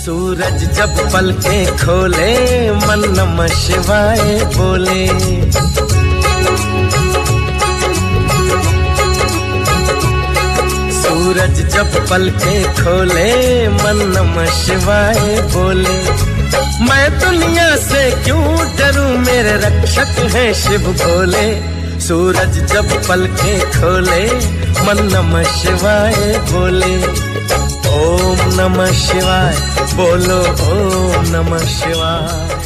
सूरज जब पलकें खोले मन नमः शिवाय बोले। सूरज जब पलकें खोले मन नमः शिवाय बोले। मैं दुनिया से क्यों डरूं मेरे रक्षक हैं शिव भोले। सूरज जब पलकें खोले मन नमः शिवाय बोले। ओम नमः शिवाय बोलो ओम नमः शिवाय।